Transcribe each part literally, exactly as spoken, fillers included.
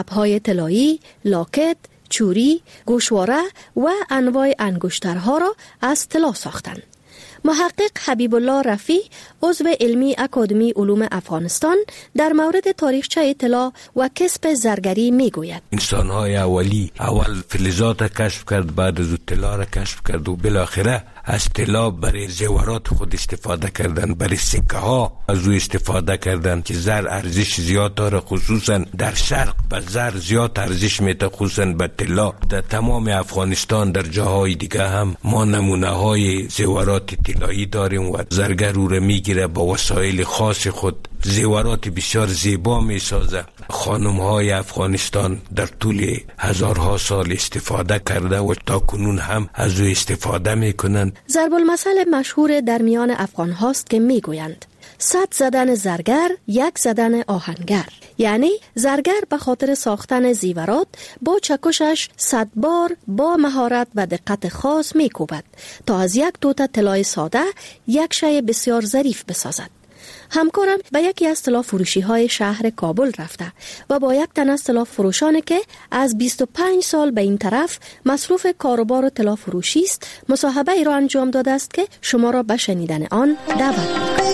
ابهای طلایی، لاکت، چوری، گوشواره و انواع انگشترها را از طلا ساختند. محقق حبیب الله رفیع عضو علمی اکادمی علوم افغانستان در مورد تاریخچه طلا و کسب زرگری می گوید. انسان‌های اولی اول فلزات کشف کرد، بعد از طلا را کشف کرد و بالاخره از طلا برای زیورات خود استفاده کردن، برای سکه ها از او استفاده کردن که زر ارزش زیاد داره، خصوصا در شرق به زر زیاد ارزش میده، خصوصا به طلا. در تمام افغانستان در جاهای دیگه هم ما نمونه های زیورات طلایی داریم و زرگر او را میگیره با وسایل خاص خود زیورات بسیار زیبا می سازه. خانم های افغانستان در طول هزارها سال استفاده کرده و تا کنون هم از او استفاده می کنند. ضرب المثل مشهور در میان افغان هاست که می گویند صد زدن زرگر یک زدن آهنگر، یعنی زرگر به خاطر ساختن زیورات با چکشش صد بار با مهارت و دقت خاص می کوبد تا از یک توته طلای ساده یک شی بسیار ظریف بسازد. همکارم به یکی از طلا فروشی های شهر کابل رفته و با یک تن از طلا فروشانی که از بیست و پنج سال به این طرف مصروف کاروبار طلا فروشی است مصاحبه ای را انجام داده است که شما را به شنیدن آن دعوت می‌کنم.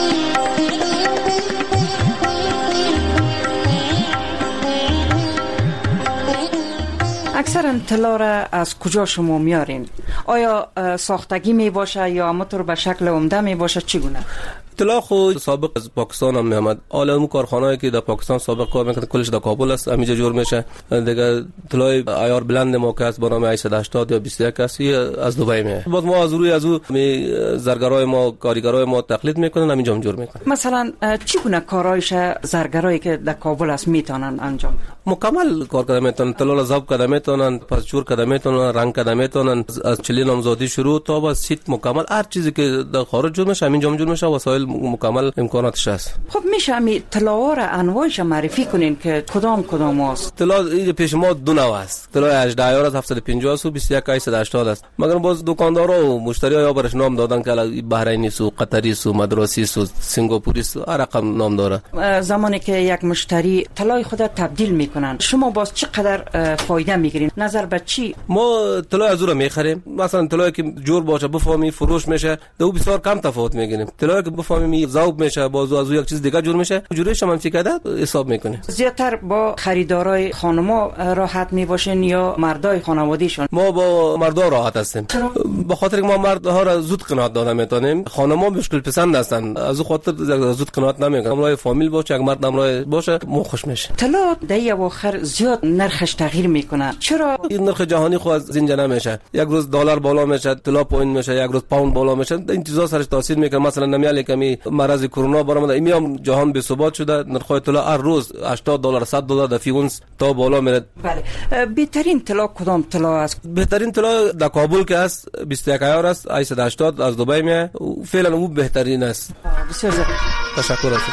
اکثرا طلا را از کجا شما میارین؟ آیا ساختگی می باشه یا همونطور به شکل عمده می باشه؟ چگونه؟ طلا خود سابق از پاکستان هم میامد. حالا اون کارخانه‌ای که در پاکستان سابق کار میکنه کلش در کابل است، همینجا جور میشه. دیگه طلای عیار بلند ما که است با نام هشتصد و هشتاد یا بیست و یک است از دبی میاد. بعد ما از روی از او زرگرای ما کاریگرای ما تقلید میکنن، همینجا جور میکنن. مثلا چگونه کارایش زرگرایی که در کابل است میتونن انجام؟ مکمل کار کرده میتونن، طلا را ضبط کرده میتونن، پس چور کرده میتونن، رنگ کرده میتونن، از چلی نامزادی شروع تا با سیت مکمل هر چیزی که در خارج جور میشه همینجا جور میشه، وسایل مکمل امکاناتش هست. خب میشه می طلا را انواعش معرفی کنین که کدام کدام است؟ طلا این پیش ما دو نوع است. طلا هجده عیار از هفتصد و پنجاه است و بیست و یک هشتصد و هشتاد است. مگر باز دکاندارا و مشتری‌ها یا برش نام دادن که بحرینی سو، قطری سو، مدراسی سو، سنگاپوری سو، هر رقم نام داره. زمانی که یک مشتری طلای خود تبدیل میکنن شما باز چقدر فایده میگیرین؟ نظر به چی؟ ما طلا از اون میخریم. مثلا طلایی که جور باشه بفهمی فروش میشه، دو بسیار کم تفاوت میگیریم. طلایی که بفهمی ذوب میشه باز از یک چیز دیگه جور میشه، جورش هم فکر کرده حساب میکنه. زیاتر با خریدارای خانما راحت میباشین یا مردای خانوادهشون؟ ما با مردا راحت هستیم. به خاطر که ما مردها را زود قناعت دادن میتونیم. خانما مشکل پسند هستن، از اون خاطر زود قناعت نمیکنن. همراه فامیل باشه، یک مرد همراه باشه ما خوش میشه. طلا در اواخر زیاد نرخش تغییر میکنه. چرا؟ این نرخ جهانی خو از اینجا نمیشه. یک روز دلار بالا میشه، طلا پایین میشه، یک روز پوند بالا میشه. این چیزا سرش تاثیر میکنه. مثلا نمیاله کمی مرض کرونا برآمده، میام جهان به ثبات شده، نرخ طلا هر روز هشتاد دلار صد دلار در فی اونس تا بالا میره. بله. بهترین طلا کدام طلا است؟ بهترین طلا در کابل که است بیست و یک عیار است، هشتصد و هشتاد از دبی میاد. فعلا او بهترین است. بسیار زیاد تشکر است.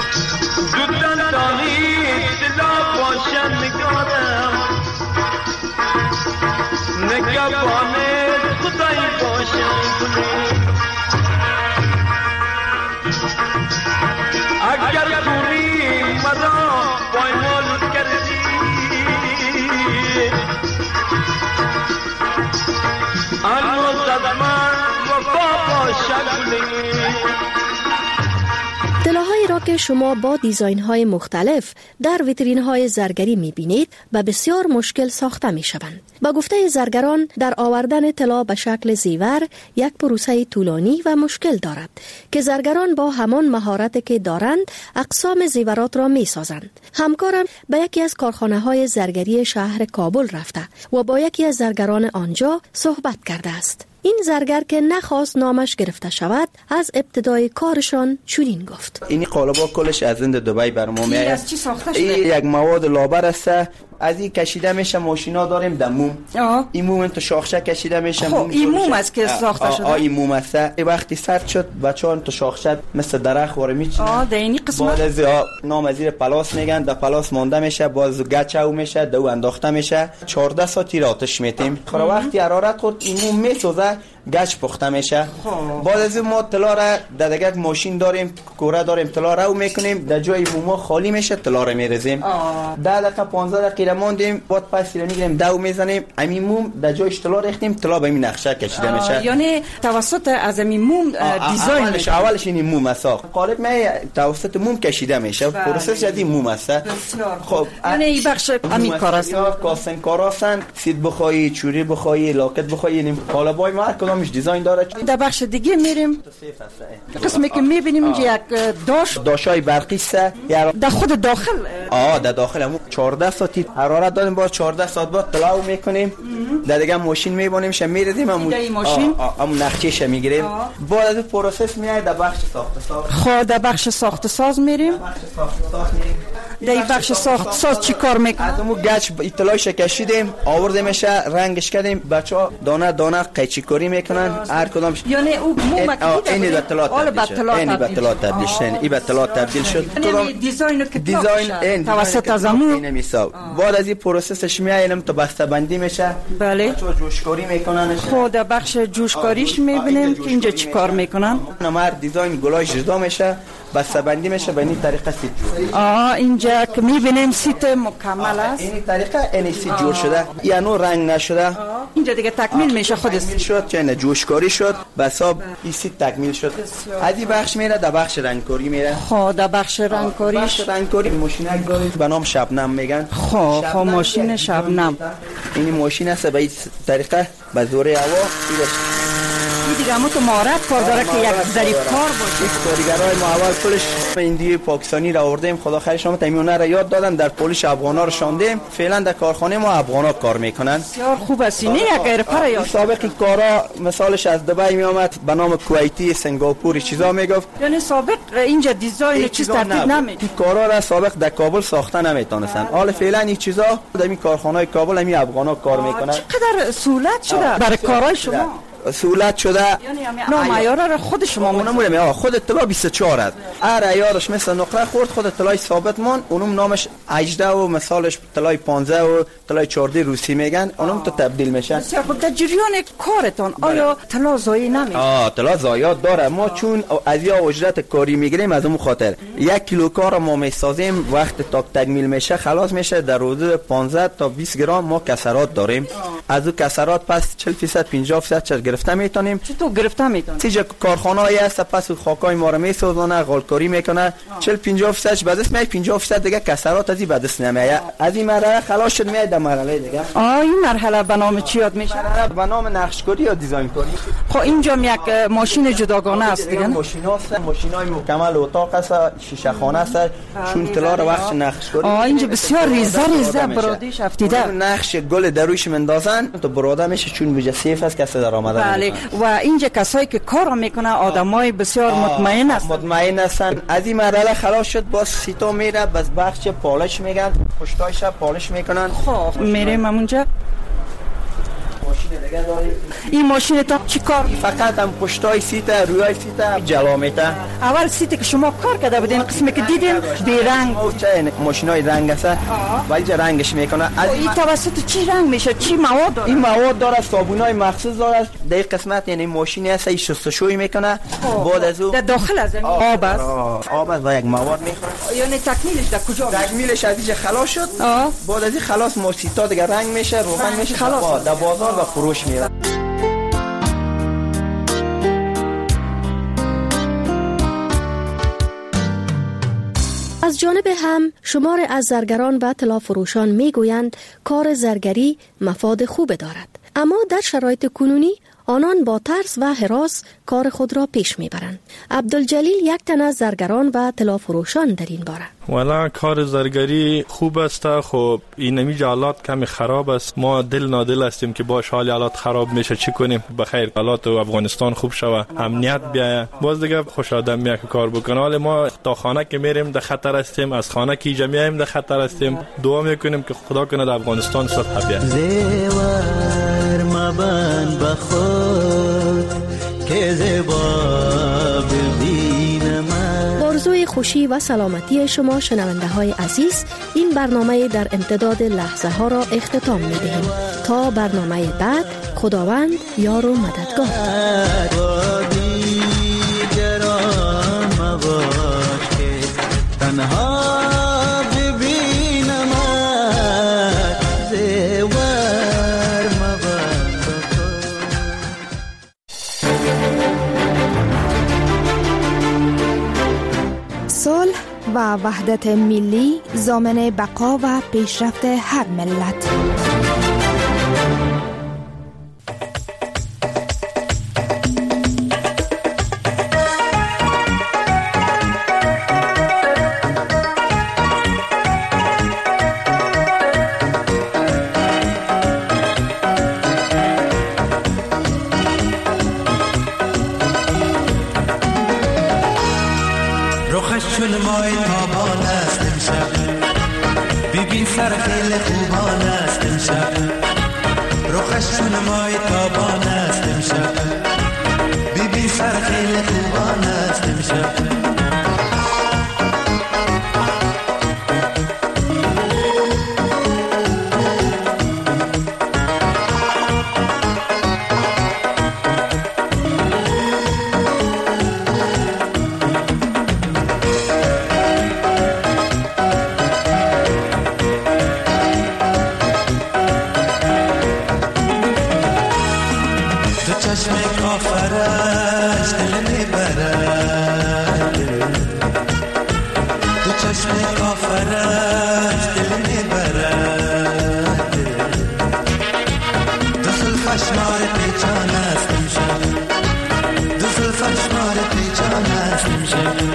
اگر دوری مرا پایمال کردی آنو زدمان وفا باشد. طلاهایی را که شما با دیزاین های مختلف در ویترین های زرگری می بینید به بسیار مشکل ساخته می شوند. با گفته زرگران در آوردن طلا به شکل زیور یک پروسه طولانی و مشکل دارد که زرگران با همان مهارتی که دارند اقسام زیورات را می سازند. همکارم به یکی از کارخانه های زرگری شهر کابل رفته و با یکی از زرگران آنجا صحبت کرده است. این زرگر که نخواست نامش گرفته شود از ابتدای کارشان چنین گفت: این قالبا کلش از هند دبی برام میاد. از چی ساخته شده؟ این یک مواد لابر است، از این کشیده میشه. ماشینا داریم در موم. این موم تو شاخشه کشیده میشه. خب این موم است که ساخته شده. آ این موم است. وقتی سرد شد بچه‌ها تو شاخشه مثل درخت واره میچینن. آ در این قسمت بعد از نام از زیر پلاس میگن، در پلاس مونده میشه، باز گچو میشه، دو انداخته میشه. چهارده ساعت آتش میتیم. خب وقتی حرارت خورد این موم میسوزه، گچ پخته میشه. بعد از ما طلا را در دیگه ماشین داریم، کوره داریم، طلا رو میکنیم، در جای موما خالی میشه طلا رو میریزیم. ده دقیقه پانزده دقیقه ماندیم، بعد پس رو میگیریم دو میزنیم، همین موم در جایش طلا ریختیم، طلا به این نقشه کشیده میشه. یعنی توسط از همین موم دیزاین اولش اولش این موم است، قالب می توسط موم کشیده میشه، پروسس جدی موم است. خب یعنی این بخش همین کار است. کاسن کار هستن، سید بخوایی، چوری بخوایی، لاکت بخوایی، یعنی قالبای ما هر کدامش دیزاین داره. در بخش دیگه میریم، قسمی که میبینیم اینجا یک داش داشای برقی است. در خود داخل آه در داخل همون چهارده ساعتی حرارت داریم، باز چهارده ساعت بعد طلاو میکنیم، در دیگه ماشین میبونیم ش میریزیم، همون ماشین همون نقشهش میگیریم. بعد از پروسس میاد در بخش ساخت ساز. خب در بخش ساخت ساز میریم. بخش ساخت ساز میریم. در این بخش ساخت ساز چی کار میکنه؟ از اون گچ اطلاعش کشیدیم، آوردیمش، رنگش کردیم، بچه‌ها دانه دانه قیچی کاری میکنن هر کدامش. یعنی او مومکی این به طلا تبدیل شد. این به طلا تبدیل شد. این به طلا تبدیل شد. یعنی دیزاین که دیزاین توسط از امو این میساو. بعد از این پروسسش میایم تا بسته بندی میشه. بله. بچه‌ها جوشکاری میکنن. خود در بخش جوشکاریش میبینیم که اینجا چی کار میکنن. نمر دیزاین گلاش جدا میشه، بسته بندی میشه به این طریقه سیت جور. آه اینجا که میبینیم سیت مکمل است. این طریقه این سیت جور شده، یعنی رنگ نشده. اینجا دیگه تکمیل میشه خودش. تکمیل شد که نه جوشکاری شد، بس این سیت تکمیل شد. از این بخش میره در بخش رنگکاری میره. خب در بخش رنگکاریش بخش رنگکاری ماشینک دارید به نام شبنم میگن. خب خب ماشین شبنم. این ماشین است به این طریقه به زور هوا این دیگه همون تو مهارت کار داره که یک ظریف کار باشه. کارگرای ما اول پولش ایندی پاکستانی را آوردیم، خدا خیرش شما تمیونه را یاد دادن، در پولش افغانا رو شاندیم، فعلا در کارخانه ما افغانا کار میکنن. بسیار خوب است. نه یک غیرپر یا سابقی کارا مثالش از دبی می آمد به نام کویتی، سنگاپوری چیزا میگفت. یعنی سابق اینجا دیزاین چیز ترتیب نمی این کارا را سابق در کابل ساخته نمیتونستن. حالا فعلا این چیزا در این کارخانه کابل همین افغانا کار میکنن. چقدر سهولت شده برای کارهای شما. سهولت شده. نه معیار را خود شما مونمونه آقا خود طلا بیست و چهار است. هر عیارش مثل نقره خورد خود طلای ثابت مان، اونم نامش هجده و مثالش طلای پانزده و طلای چهارده روسی میگن، اونم تو تبدیل میشه. بسیار خوب. در جریان کارتان آیا طلا ضایع نمیشه؟ آه طلا ضایعات داره. ما چون از یا اجرت کاری میگیریم از اون خاطر یک کیلو کار ما میسازیم، وقت تا تکمیل میشه خلاص میشه در حدود پانزده تا بیست گرم ما کسرات داریم. از اون کسرات پس چهل درصد پنجاه درصد گرفته میتونیم. چطور گرفته میتونیم؟ سیج کارخانه‌ای هست پس خاکای ما رو میسازونه، غالکاری میکنه، چهل پنجاه درصد بعد از می پنجاه درصد دیگه کسرات از این بعد از نمیاد. از این مرحله خلاص شد میاد در مرحله دیگه. آ این مرحله به نام چی یاد میشه؟ به نام نقشکاری یا دیزاین کاری. خب اینجا یک ماشین جداگانه است دیگه. ماشینا هست، ماشینای مکمل اتاق است، شیشه خانه است، چون طلا رو وقت نقشکاری. آ اینجا بسیار ریزه ریزه برادیش افتیده. نقش گل درویش مندازن تو براده میشه، چون بجا سیف است کسی در آمده. بله. و اینجا کسایی که کار میکنه آدمای بسیار مطمئن هستن. مطمئن هستن. از این مرحله خلاص شد باز سیتا میره بس بخش پالش میگن، پشتایش پالش میکنن. خب میریم همونجا. ماشین دیگه داریم. این ماشین تا چی کار؟ فقط هم پشتای سیت روی سیت جلا میته. اول سیت که شما کار کرده بودین قسمی که دیدین بی رنگ چه ماشینای رنگ است ولی چه رنگش میکنه. از این توسط چی رنگ میشه؟ چی مواد داره؟ این مواد داره، صابونای مخصوص داره. در این قسمت یعنی ماشینی است شستشویی میکنه. بعد از اون در داخل از این آب است. آب است و یک مواد میخوره. یعنی تکمیلش در کجا؟ تکمیلش از اینجا خلاص شد. بعد از این خلاص موسیتا دیگه رنگ میشه، روغن میشه، خلاص در بازار و فروش میره. از جانب هم شمار از زرگران و طلا فروشان می گویند کار زرگری مفاد خوب دارد، اما در شرایط کنونی آنان با ترس و هراس کار خود را پیش می برند. عبدالجلیل یک تن از زرگران و طلا فروشان در این باره. والا کار زرگری خوب است، خب این نمی حالات کمی خراب است. ما دل نادل هستیم که باش حال حالات خراب میشه چی کنیم. بخیر حالات افغانستان خوب شوه، امنیت بیاید، باز دیگه خوش آدم میاد کار بکنه. حالا ما تا خانه که میریم در خطر هستیم، از خانه که جمعیم در خطر هستیم. دعا میکنیم که خدا کنه در افغانستان صلح بیاید. زیور مبن بخود که زیبا ببینم. آرزوی خوشی و سلامتی شما شنونده های عزیز، این برنامه در امتداد لحظه ها را اختتام می دهیم. تا برنامه بعد، خداوند یار و مددگار. صلح و وحدت ملی ضامن بقا و پیشرفت هر ملت. چون مای تابان است امشب، ببین سر خیلی خوبان است امشب. رخش چون مای تابان است امشب، ببین سر خیلی خوبان است امشب.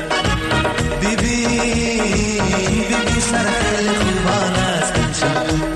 Bibi, bibi sar khel khubana stamshab